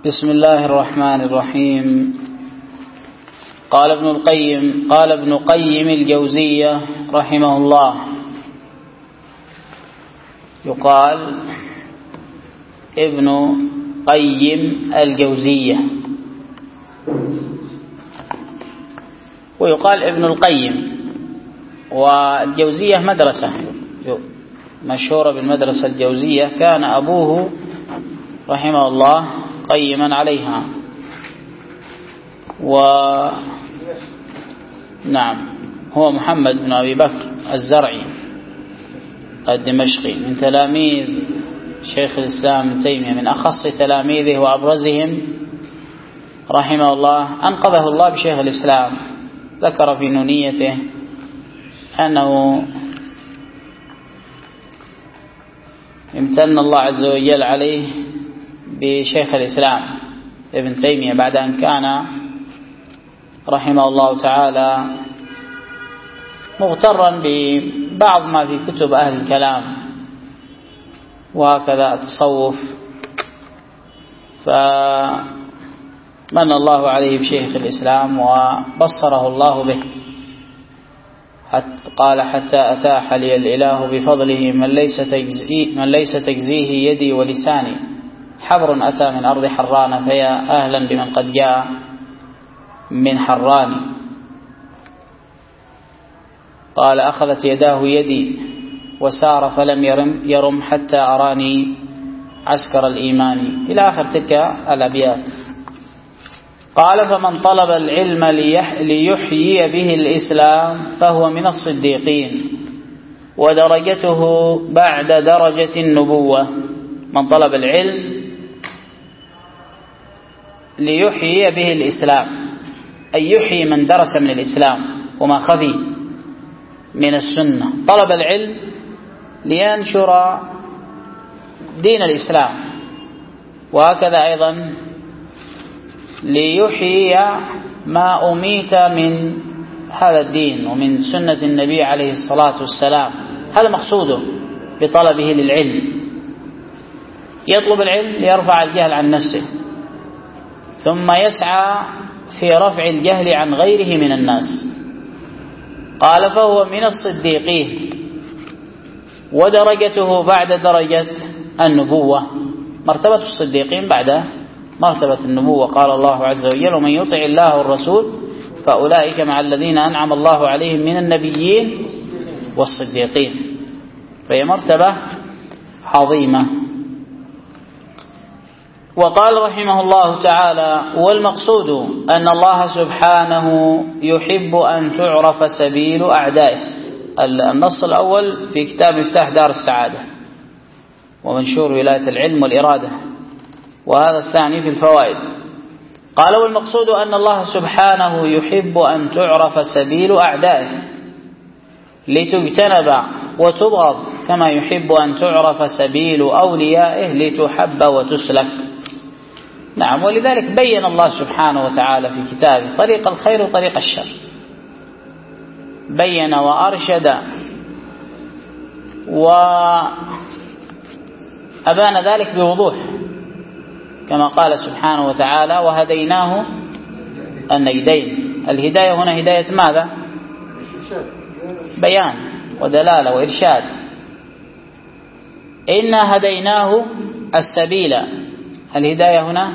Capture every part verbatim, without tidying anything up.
بسم الله الرحمن الرحيم. قال ابن القيم قال ابن قيم الجوزية رحمه الله، يقال ابن قيم الجوزية ويقال ابن القيم. والجوزية مدرسة مشهورة بالمدرسة الجوزية، كان أبوه رحمه الله قيما عليها. ونعم هو محمد بن أبي بكر الزرعي الدمشقي من تلاميذ شيخ الإسلام ابن تيمية، من أخص تلاميذه وأبرزهم رحمه الله. أنقذه الله بشيخ الإسلام، ذكر في نونيته أنه امتن الله عز وجل عليه بشيخ الإسلام ابن تيمية بعد أن كان رحمه الله تعالى مغترا ببعض ما في كتب أهل الكلام وهكذا التصوف، فمن الله عليه بشيخ الإسلام وبصره الله به، حتى قال حتى أتاح لي الإله بفضله من ليس تجزيه, من ليس تجزيه يدي ولساني، حبر أتى من أرض حران فيا أهلا بمن قد جاء من حران. قال أخذت يداه يدي وسار فلم يرم, يرم حتى أراني عسكر الإيمان، إلى آخر تلك الأبيات. قال فمن طلب العلم ليحيي به الإسلام فهو من الصديقين، ودرجته بعد درجة النبوة. من طلب العلم ليحيي به الإسلام، أي يحيي من درس من الإسلام وما خفي من السنة. طلب العلم لينشر دين الإسلام، وهكذا أيضا ليحيي ما أميت من هذا الدين ومن سنة النبي عليه الصلاة والسلام. هذا مقصوده بطلبه للعلم. يطلب العلم ليرفع الجهل عن نفسه، ثم يسعى في رفع الجهل عن غيره من الناس. قال فهو من الصديقين، ودرجته بعد درجة النبوة، مرتبة الصديقين بعد مرتبة النبوة. قال الله عز وجل ومن يطع الله والرسول فأولئك مع الذين أنعم الله عليهم من النبيين والصديقين، فهي مرتبة عظيمة. وقال رحمه الله تعالى والمقصود أن الله سبحانه يحب أن تعرف سبيل أعدائه. النص الأول في كتاب مفتاح دار السعادة ومنشور ولاية العلم والإرادة، وهذا الثاني في الفوائد. قال والمقصود أن الله سبحانه يحب أن تعرف سبيل أعدائه لتجتنب وتبغض، كما يحب أن تعرف سبيل أوليائه لتحب وتسلك. نعم، ولذلك بين الله سبحانه وتعالى في كتابه طريق الخير وطريق الشر، بين وأرشد وأبان ذلك بوضوح، كما قال سبحانه وتعالى وهديناه النجدين. الهداية هنا هداية ماذا؟ بيان ودلالة وإرشاد. إنا هديناه السبيل، الهداية هنا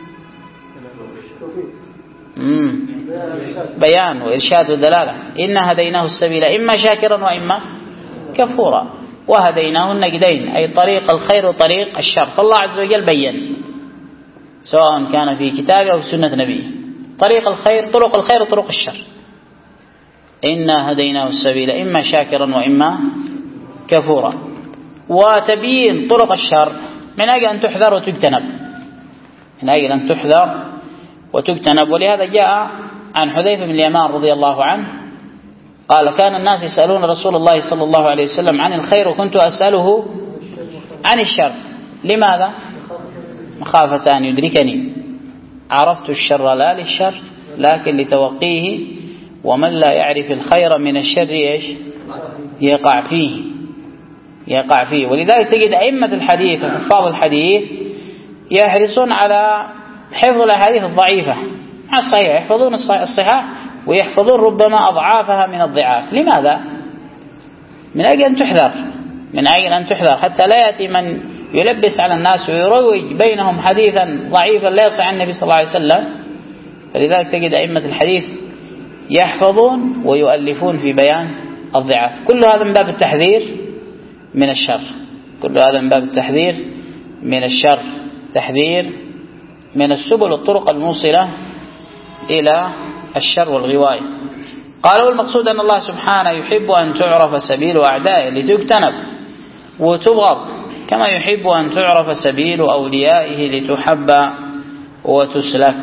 مم. بيان وإرشاد ودلالة. إنا هديناه السبيل إما شاكرا وإما كفورا، وهديناه النجدين أي طريق الخير وطريق الشر. فالله عز وجل بين سواء كان في كتابه أو سنة نبيه طريق الخير، طرق الخير وطرق الشر. إنا هديناه السبيل إما شاكرا وإما كفورا، وتبيين طرق الشر من أجل أن تحذر وتجتنب، من أجل أن تحذر وتجتنب. ولهذا جاء عن حذيفة بن اليمان رضي الله عنه قال كان الناس يسألون رسول الله صلى الله عليه وسلم عن الخير وكنت أسأله عن الشر. لماذا؟ مخافة أن يدركني، عرفت الشر لا للشر لكن لتوقيه، ومن لا يعرف الخير من الشر إيش يقع فيه يقع فيه ولذلك تجد أئمة الحديث وحفاظ الحديث يحرصون على حفظ الأحاديث الضعيفة مع الصحيح، يحفظون الصحاح ويحفظون ربما أضعافها من الضعاف. لماذا؟ من أجل أن تحذر، من أجل أن تحذر حتى لا يأتي من يلبس على الناس ويروج بينهم حديثا ضعيفا لا يصح عن النبي صلى الله عليه وسلم. فلذلك تجد أئمة الحديث يحفظون ويؤلفون في بيان الضعاف. كل هذا من باب التحذير من الشر، كل هذا من باب التحذير من الشر، تحذير من السبل والطرق الموصلة إلى الشر والغواية. قال والمقصود أن الله سبحانه يحب أن تعرف سبيل أعدائه لتجتنب وتبغض، كما يحب أن تعرف سبيل أوليائه لتحب وتسلك.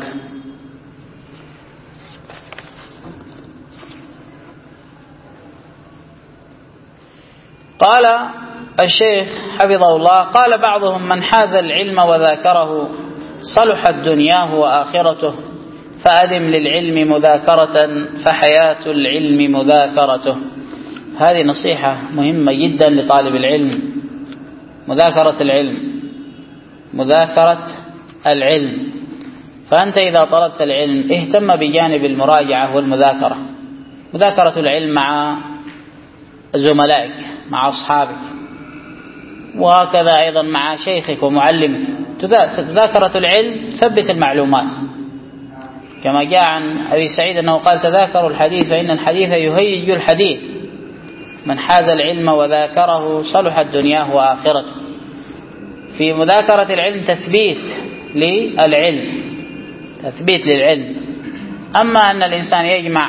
قال الشيخ حفظه الله: قال بعضهم: من حاز العلم وذاكره صلحت دنياه وآخرته، فأدم للعلم مذاكرة فحياة العلم مذاكرته. هذه نصيحة مهمة جدا لطالب العلم، مذاكرة العلم، مذاكرة العلم. فأنت إذا طلبت العلم اهتم بجانب المراجعة والمذاكرة، مذاكرة العلم مع زملائك، مع أصحابك، وهكذا أيضا مع شيخك ومعلمك. تذاكرة العلم تثبت المعلومات، كما جاء عن أبي سعيد أنه قال: تذاكروا الحديث فإن الحديث يهيج الحديث. من حاز العلم وذاكره صلحت دنياه وآخرته. في مذاكرة العلم تثبيت للعلم، تثبيت للعلم. أما أن الإنسان يجمع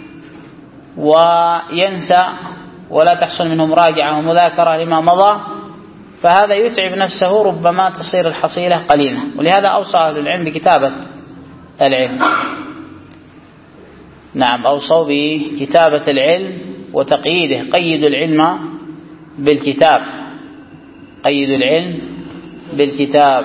وينسى ولا تحصل منه مراجعة ومذاكرة لما مضى، فهذا يتعب نفسه، ربما تصير الحصيلة قليلة. ولهذا أوصى أهل العلم بكتابة العلم. نعم، أوصوا بكتابة العلم وتقييده. قيدوا العلم بالكتاب، قيدوا العلم بالكتاب.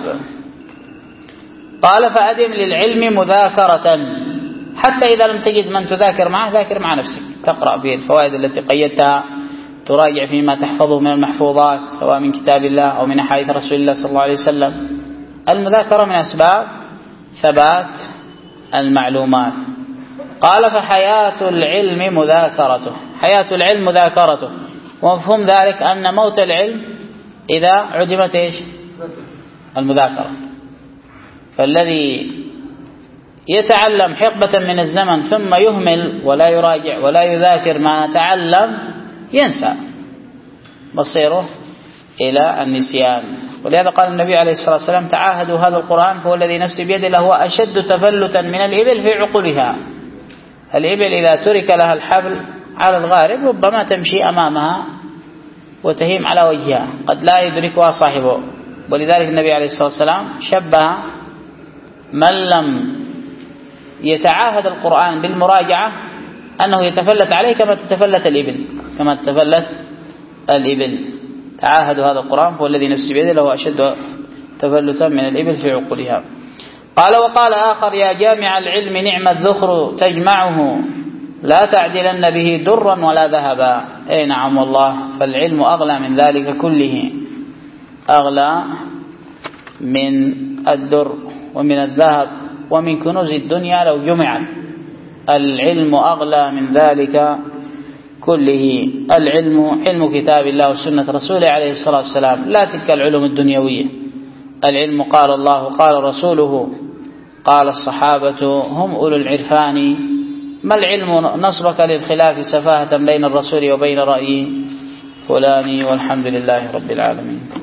قال: فأدم للعلم مذاكرة، حتى إذا لم تجد من تذاكر معه ذاكر مع نفسك، تقرأ به الفوائد التي قيدتها، تراجع فيما تحفظه من المحفوظات سواء من كتاب الله أو من أحاديث رسول الله صلى الله عليه وسلم. المذاكرة من أسباب ثبات المعلومات. قال: فحياة العلم مذاكرته، حياة العلم مذاكرته. ومفهوم ذلك أن موت العلم إذا عدمت إيش؟ المذاكرة. فالذي يتعلم حقبة من الزمن ثم يهمل ولا يراجع ولا يذاكر ما تعلم ينسى، مصيره إلى النسيان. ولهذا قال النبي عليه الصلاة والسلام: تعاهدوا هذا القرآن فهو الذي نفسي بيده لهو أشد تفلتا من الإبل في عقولها. الإبل إذا ترك لها الحبل على الغارب ربما تمشي أمامها وتهيم على وجهها، قد لا يدركها صاحبه. ولذلك النبي عليه الصلاة والسلام شبه من لم يتعاهد القرآن بالمراجعة أنه يتفلت عليه كما تتفلت الإبل، كما تتفلت الإبل. تعاهدوا هذا القرآن فهو الذي نفسي بيده له أشد تفلتا من الإبل في عقولها. قال: وقال آخر: يا جامع العلم نعم الذخر تجمعه، لا تعدلن به درا ولا ذهبا. أي نعم والله، فالعلم أغلى من ذلك كله، أغلى من الدر ومن الذهب ومن كنوز الدنيا لو جمعت. العلم أغلى من ذلك كله. العلم علم كتاب الله وسنة رسوله عليه الصلاة والسلام، لا تلك العلوم الدنيوية. العلم قال الله قال رسوله قال الصحابة هم أولو العرفان. ما العلم نصبك للخلاف سفاهة بين الرسول وبين رأي فلان، والحمد لله رب العالمين.